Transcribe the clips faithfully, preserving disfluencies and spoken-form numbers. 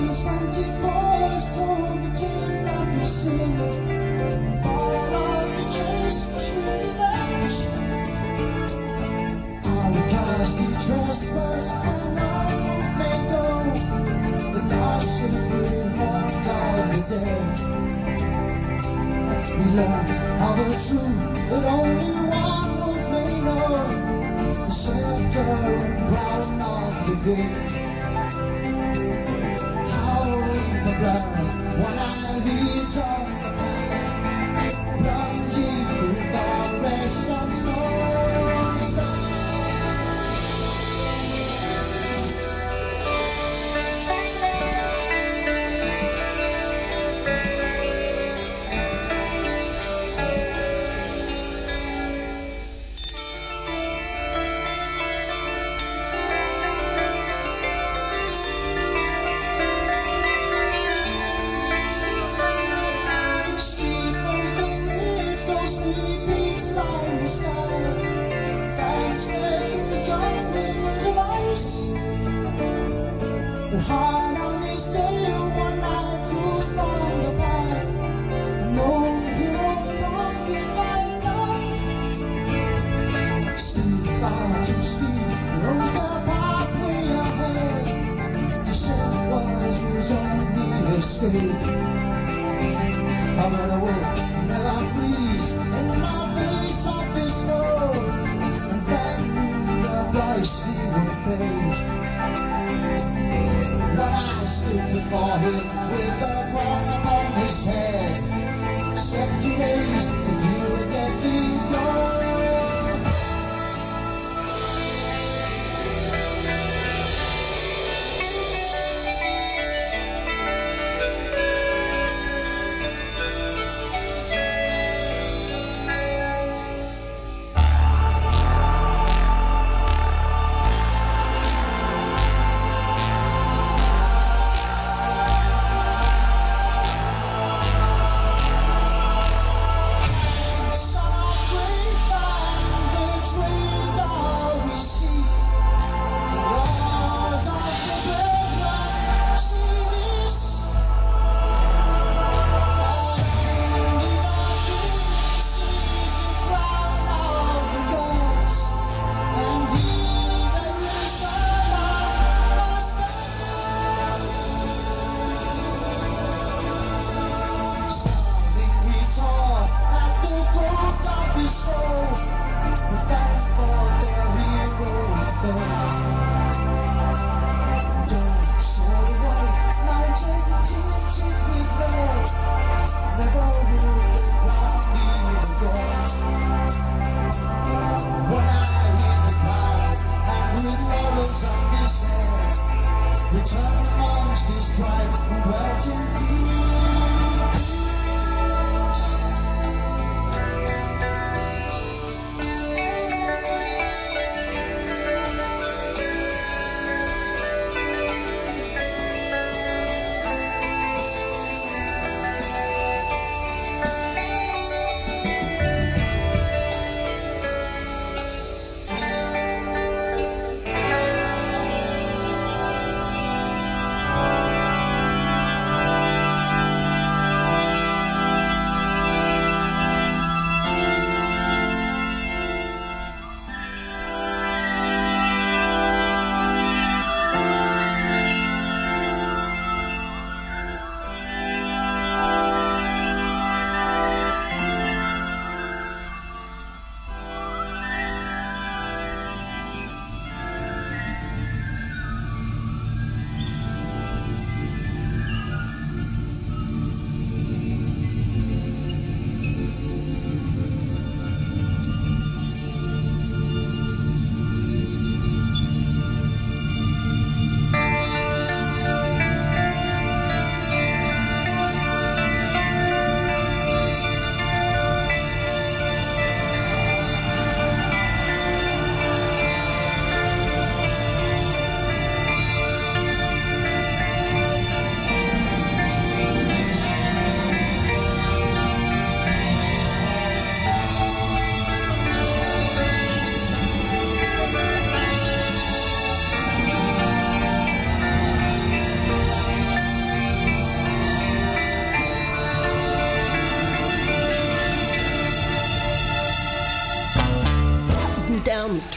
Trespass and I may go the last sacred heart of the day. We learned how the truth that only one would may know, the scepter and crown of the gate. How we the blood when I leave on the path, plunging through forests and souls. The heart on his tail one night drew from the path. No hero conquered by love. Steep, far too steep, rose the pathway ahead. Descent was his only escape. How about a wolf never flees in the face of his foe, and Frank knew the price he would pay. When I stood before him with a crown upon his head, seventy ways to deal with deadly blow. Return amongst his tribe and dwelt in peace.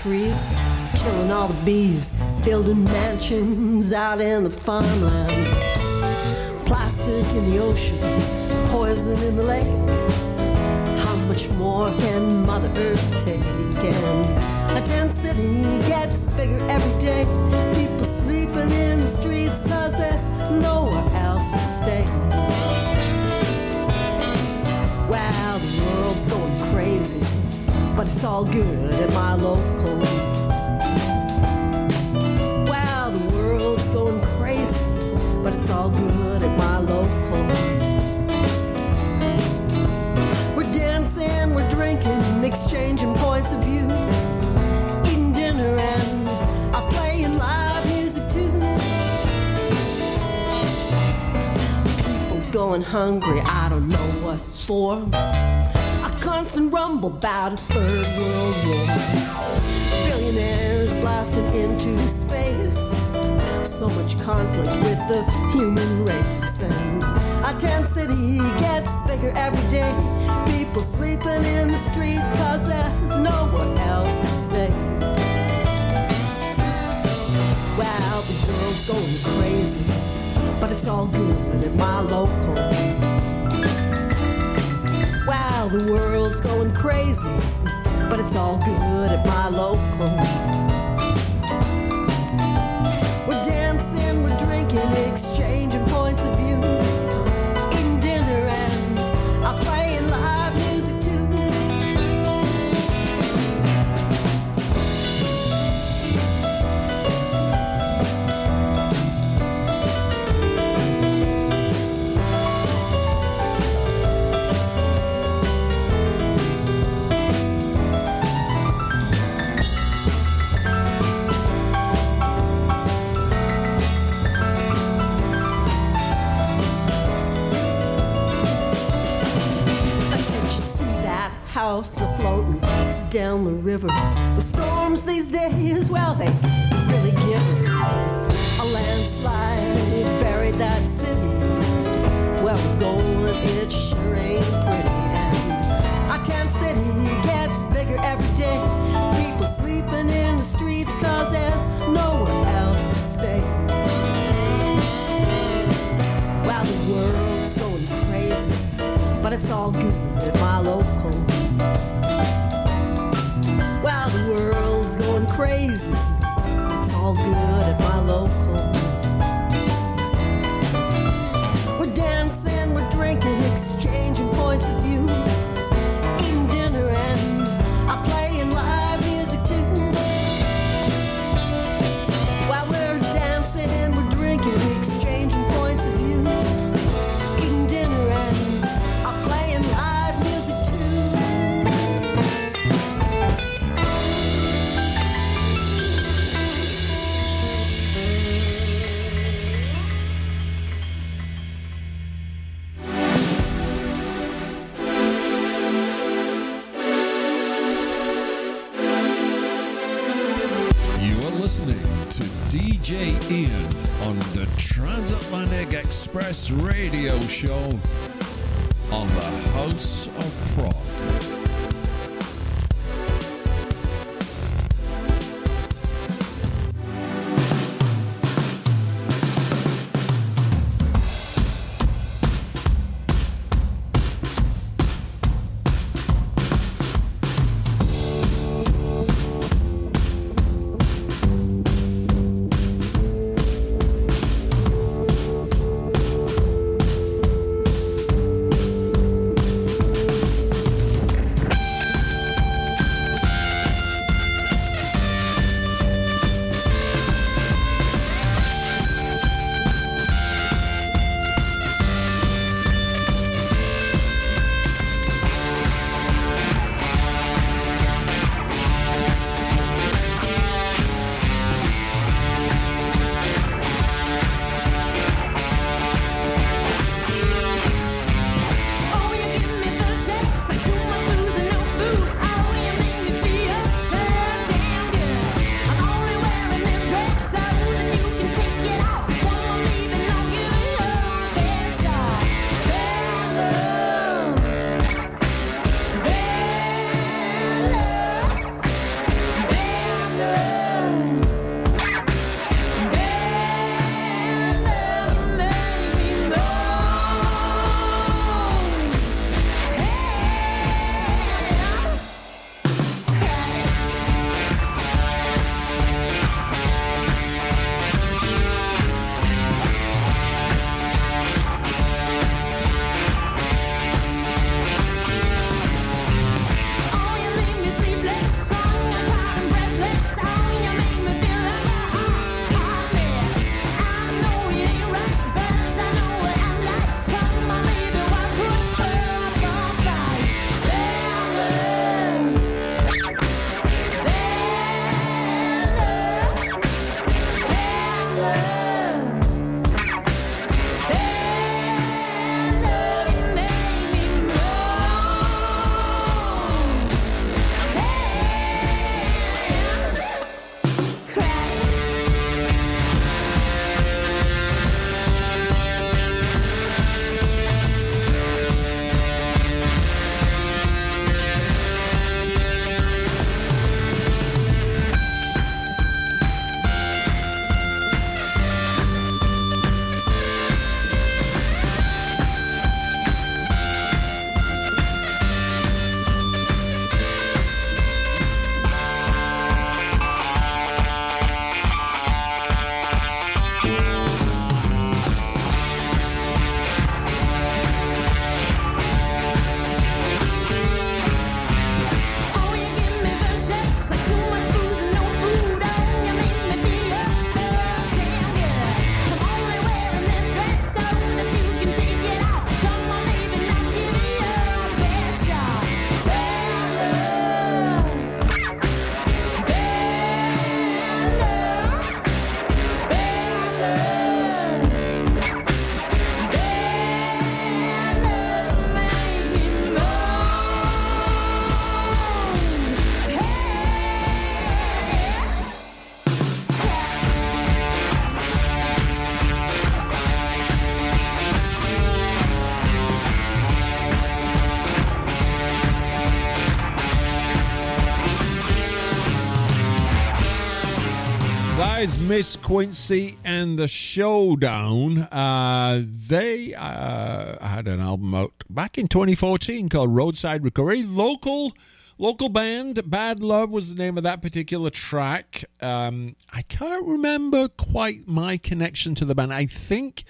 trees, killing all the bees, building mansions out in the farmland. Plastic in the ocean, poison in the lake. How much more can Mother Earth take? And a tent city gets bigger every day. People sleeping in the streets cause there's nowhere else to stay. Well, the world's going crazy, but it's all good at my local. Well, the world's going crazy, but it's all good at my local. We're dancing, we're drinking, exchanging points of view, eating dinner and I'm playing live music too. People going hungry, I don't know what for. A constant rumble about a third world war. Billionaires blasting into space. So much conflict with the human race. And our tent city gets bigger every day. People sleeping in the street cause there's nowhere else to stay. Well, the world's going crazy, but it's all good at my local. Wow, the world's going crazy, but it's all good at my local. We're dancing, we're drinking, exchanging points of view, eating dinner and I'm playing live music too. House afloating down the river. The storms these days, well, they really give her. A landslide buried that city. Where we're going, it sure ain't pretty. And our tent city gets bigger every day. People sleeping in the streets cause there's nowhere else to stay. Well, the world's going crazy, but it's all good at my local. Well, the world's going crazy, it's all good at my local. We're dancing, we're drinking, exchanging points of view, eating dinner and I'm playing live music too. While we're dancing, we're drinking, exchanging points of view, eating dinner and I'm playing live music too. D J Ian on the Transatlantic Express radio show on the House of Prog. Miss Quincy and the Showdown. Uh, they uh, had an album out back in twenty fourteen called Roadside Recovery. Local local band. Bad Love was the name of that particular track. Um, I can't remember quite my connection to the band. I think,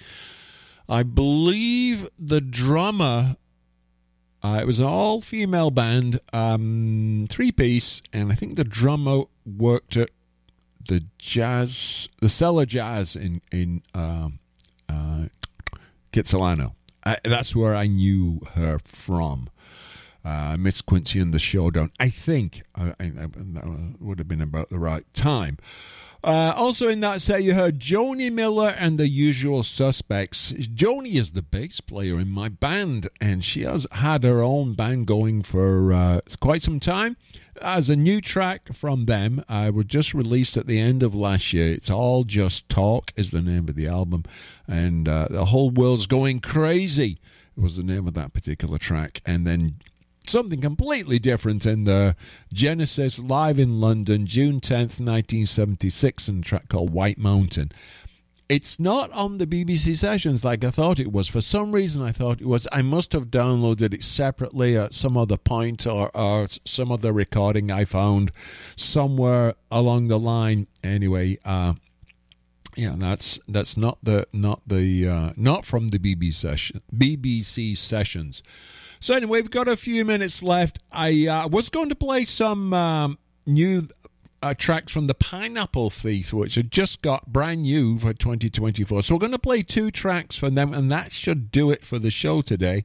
I believe the drummer, uh, it was an all-female band, um, three-piece, and I think the drummer worked at the jazz, the Cellar Jazz in in um, uh, Kitsilano. I, that's where I knew her from. Uh, Miss Quincy and the Showdown. I think I, I, that would have been about the right time. Uh, also in that set, you heard Joni Miller and the Usual Suspects. Joni is the bass player in my band, and she has had her own band going for uh, quite some time. As a new track from them, I uh, was just released at the end of last year. It's All Just Talk is the name of the album, and uh, the whole world's going crazy was the name of that particular track. And then something completely different in the Genesis live in London, June tenth, nineteen seventy-six, and a track called White Mountain. It's not on the B B C sessions like I thought it was. For some reason, I thought it was. I must have downloaded it separately at some other point, or, or some other recording I found somewhere along the line. Anyway, uh, yeah, that's that's not the not the uh, not from the B B C session B B C sessions. So anyway, we've got a few minutes left. I uh, was going to play some um, new uh, tracks from the Pineapple Thief, which had just got brand new for twenty twenty-four. So we're going to play two tracks from them, and that should do it for the show today.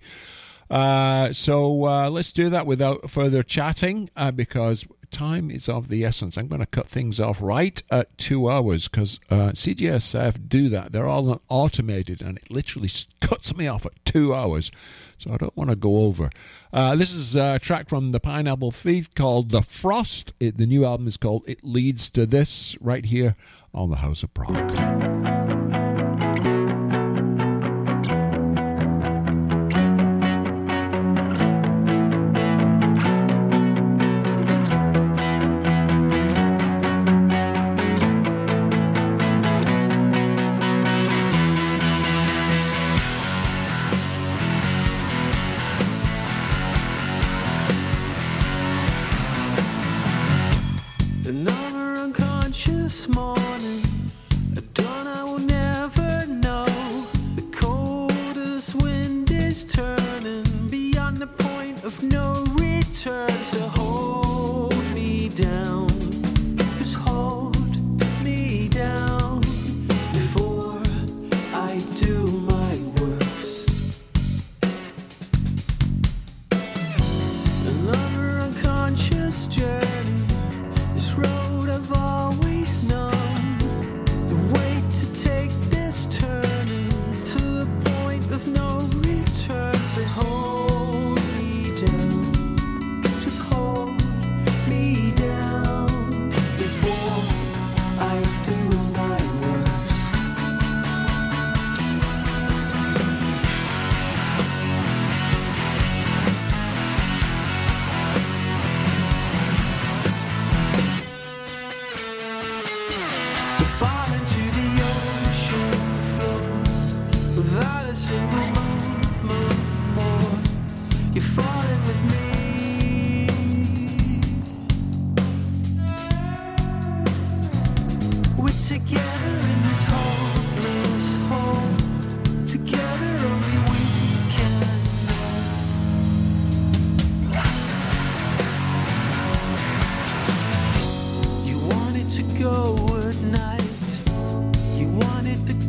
Uh, so uh, let's do that without further chatting, uh, because time is of the essence. I'm going to cut things off right at two hours because uh, C G S F do that. They're all automated, and it literally cuts me off at two hours. So I don't want to go over. Uh, this is a track from the Pineapple Thief called The Frost. It, the new album is called It Leads to This, right here on the House of Prog. Another unconscious morning, at dawn I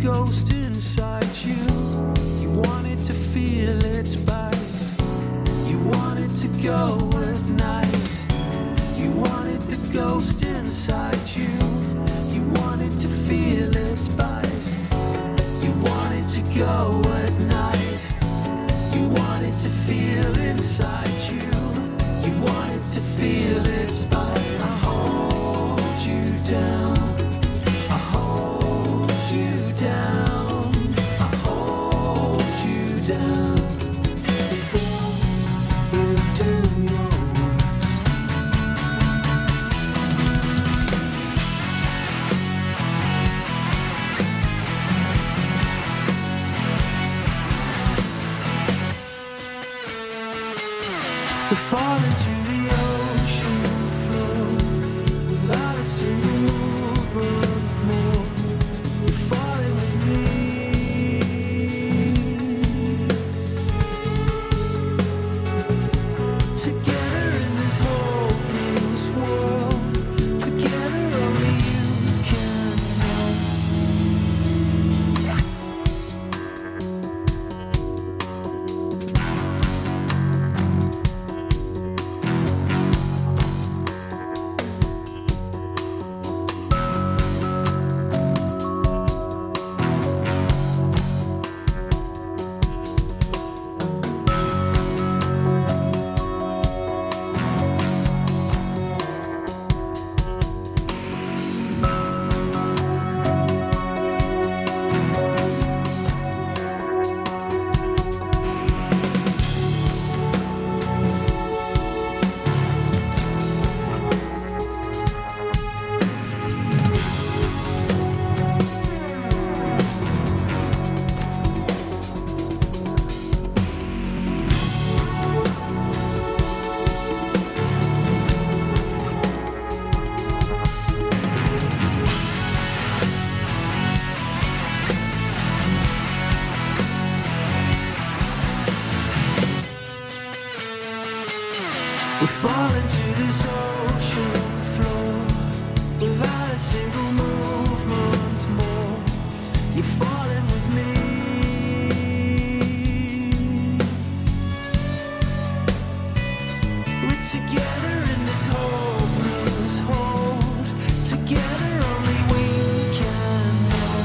ghost inside you. You wanted to feel its bite. You wanted to go at night. You wanted the ghost inside you. You wanted to feel its bite. You wanted to go at night. You wanted to feel inside you. You wanted to feel its bite. I hold you down. I hold you down. I hold you down. Before you do your worst. We fall into the ocean floor without a single movement more. You're falling with me. Together in this hopeless world. Together only you can know. We fall into this ocean floor without a single movement more. You're falling with me. We're together in this hopeless hold. Together only we can know.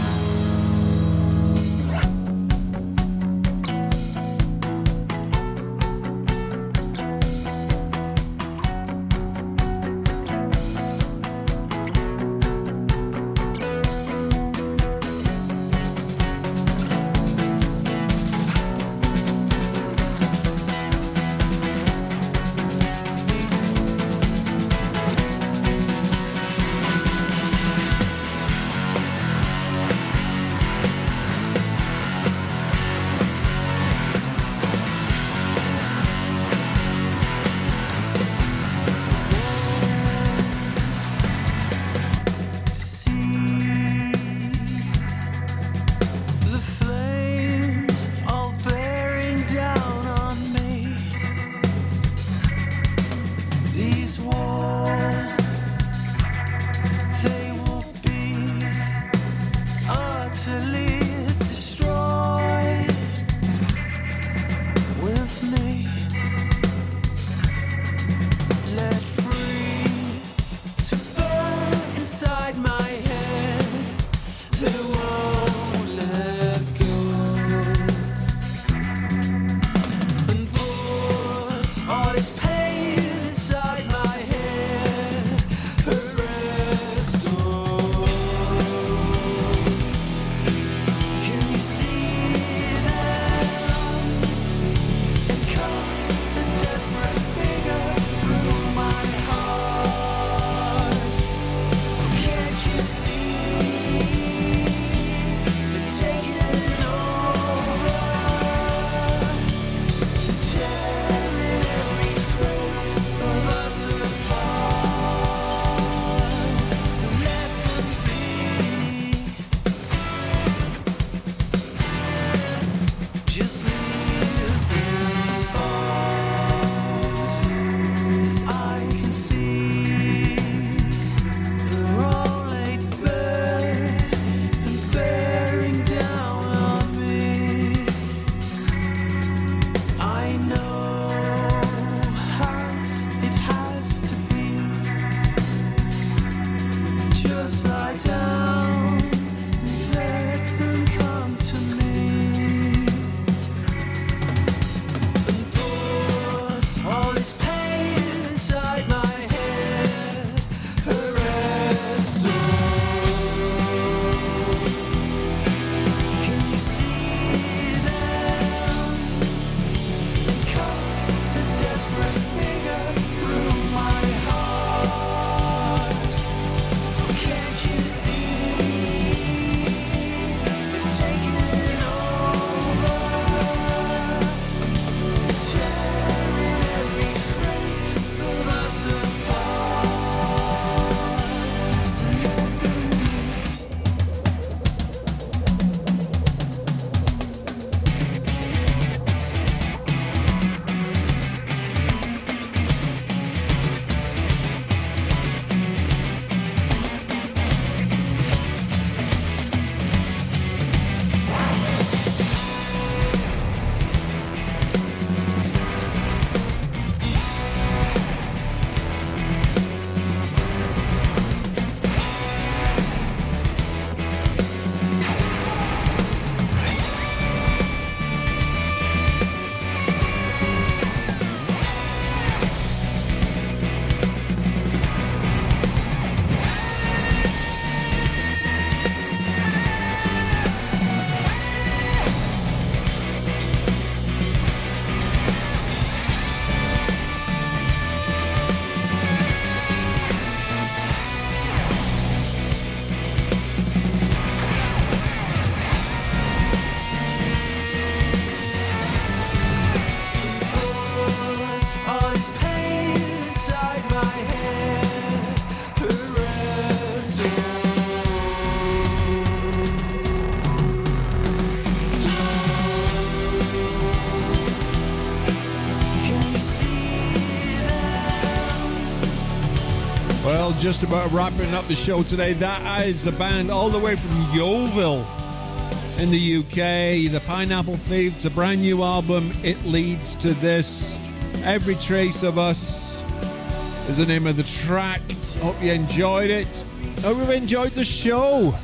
Well, just about wrapping up the show today. That is the band all the way from Yeovil in the U K. The Pineapple Thieves, a brand new album. It Leads to This. Every Trace of Us is the name of the track. Hope you enjoyed it. Hope you've enjoyed the show.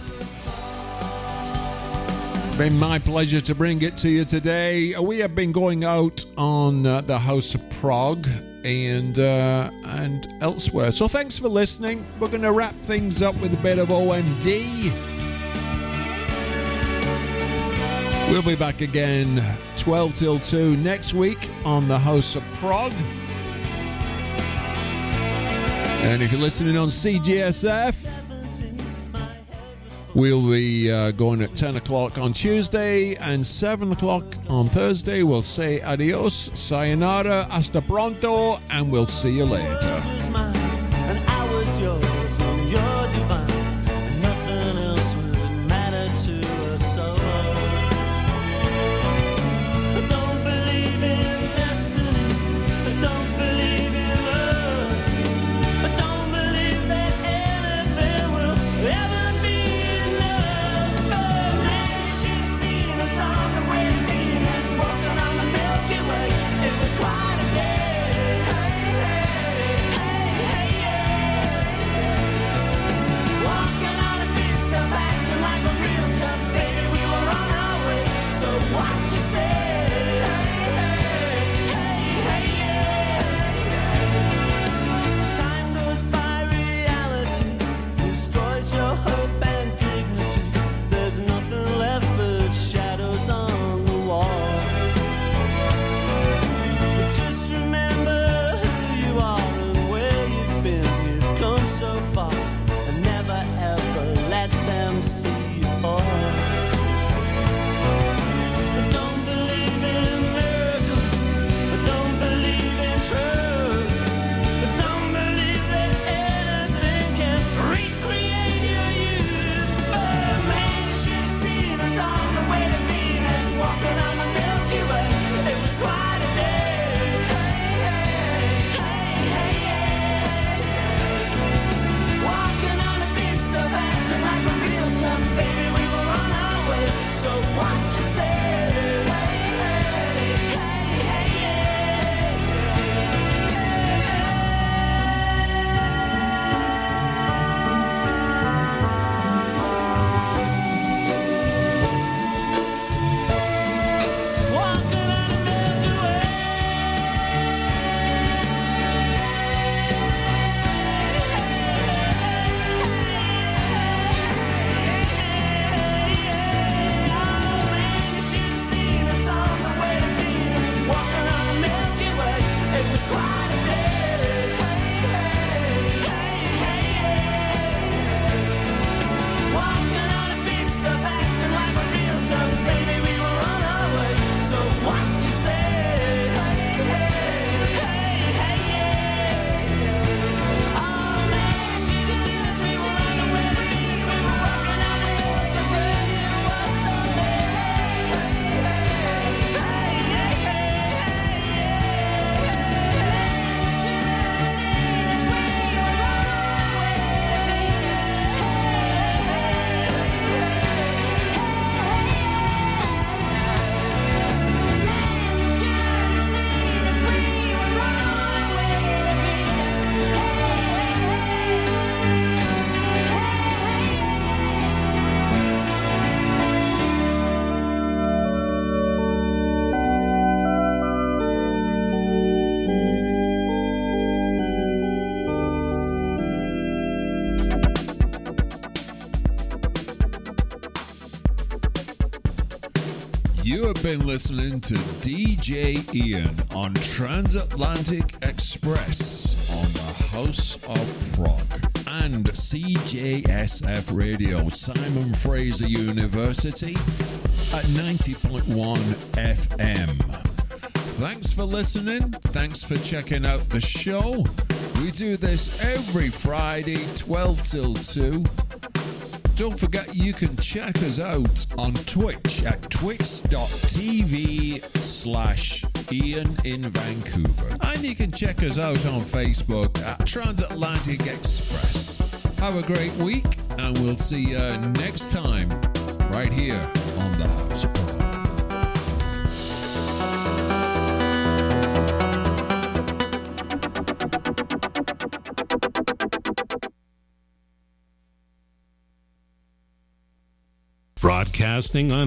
It's been my pleasure to bring it to you today. We have been going out on uh, the House of Prog and uh, and elsewhere. So thanks for listening. We're going to wrap things up with a bit of O M D. We'll be back again twelve till two next week on the House of Prog. And if you're listening on C G S F, we'll be uh, going at ten o'clock on Tuesday and seven o'clock on Thursday. We'll say adios, sayonara, hasta pronto, and we'll see you later. You have been listening to D J Ian on Transatlantic Express on the House of Prog and C J S F Radio, Simon Fraser University at ninety point one F M. Thanks for listening. Thanks for checking out the show. We do this every Friday, twelve till two. Don't forget you can check us out on Twitch at twitch.tv slash Ian in Vancouver. And you can check us out on Facebook at Transatlantic Express. Have a great week, and we'll see you next time right here on the House of Prog. Broadcasting on